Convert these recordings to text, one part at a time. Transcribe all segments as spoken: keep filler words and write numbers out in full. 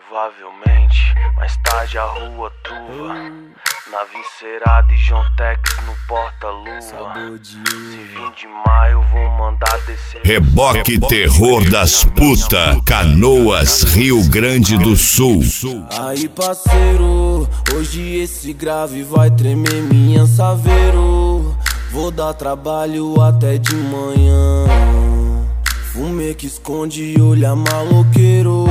Provavelmente, mais tarde a rua truva, na Vincerada e John Tex no porta-luva. Se vir de maio vou mandar descer. Reboque Terror das Puta, Canoas, Rio Grande do Sul. Aí parceiro, hoje esse grave vai tremer minha saveiro. Vou dar trabalho até de manhã. Fumê que esconde e olha maloqueiro.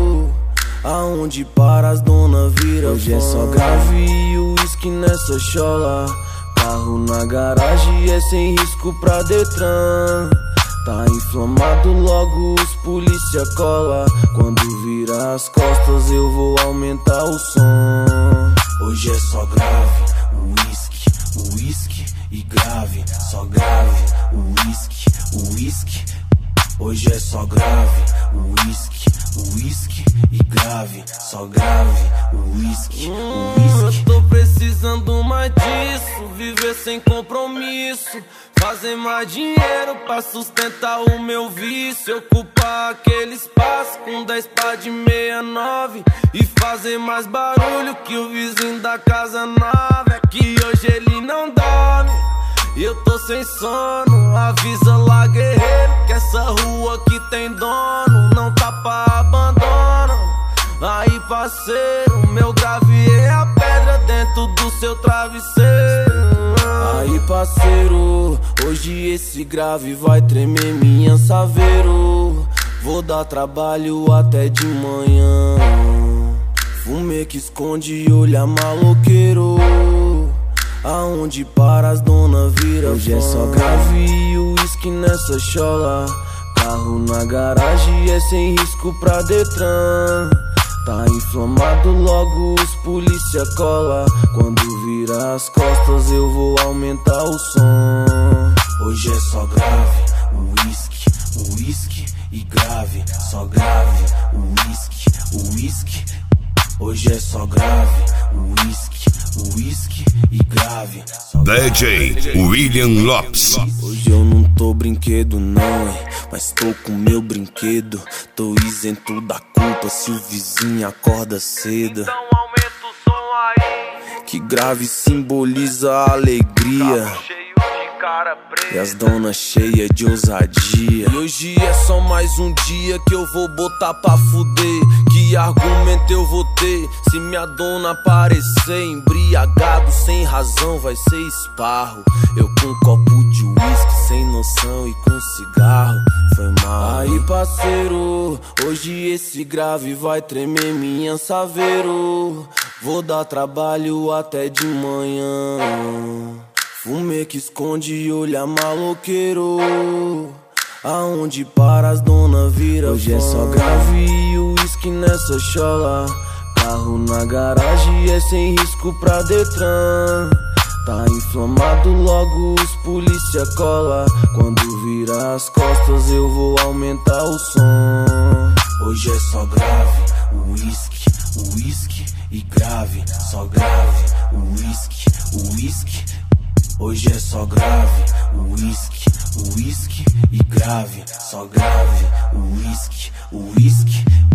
Aonde para as dona vira hoje fã. É só grave e uísque nessa chola. Carro na garagem é sem risco pra Detran. Tá inflamado, logo os polícia cola. Quando vira as costas eu vou aumentar o som. Hoje é só grave, uísque, uísque e grave. Só grave, uísque, uísque. Hoje é só grave, uísque, uísque e grave. Só grave, uísque, uísque. Eu tô precisando mais disso, viver sem compromisso. Fazer mais dinheiro pra sustentar o meu vício. Ocupar aquele espaço com dez pá de sessenta e nove e fazer mais barulho que o vizinho da casa nova. É que hoje ele não dorme e eu tô sem sono. Avisa lá, guerreiro, que essa rua aqui tem dono. Não tá pra abandono. Aí parceiro, meu grave é a pedra dentro do seu travesseiro. Aí parceiro, hoje esse grave vai tremer minha saveiro. Vou dar trabalho até de manhã. Fumê que esconde e olha maloqueiro. Aonde para as dona vira hoje fã. É só grave e uísque nessa chola. Carro na garagem é sem risco pra Detran. Tá inflamado, logo os polícia cola. Quando vira as costas eu vou aumentar o som. Hoje é só grave, uísque, uísque e grave. Só grave, uísque, uísque. Hoje é só grave, uísque, uísque e grave. D J William Lopes. Hoje eu não tô brinquedo não, hein, mas tô com meu brinquedo. Tô isento da culpa se o vizinho acorda cedo. Então aumenta o som aí, que grave simboliza a alegria. carro cheio de cara preta E as donas cheias de ousadia. E hoje é só mais um dia que eu vou botar pra fuder. Que argumento eu vou ter se minha dona aparecer? Embriagado sem razão vai ser esparro. Eu com um copo de uísque sem noção e com cigarro. Foi mal. Aí parceiro, hoje esse grave vai tremer minha saveiro. Vou dar trabalho até de manhã. Fumê que esconde e olha maloqueiro. Aonde para as dona vira hoje fã. É só grave e uísque nessa chola. Carro na garagem é sem risco pra Detran. Tá inflamado, logo os polícia cola. Quando vira as costas eu vou aumentar o som. Hoje é só grave, uísque, uísque e grave. Só grave, uísque, uísque. Hoje é só grave, uísque, uísque e grave. Só grave, uísque, uísque.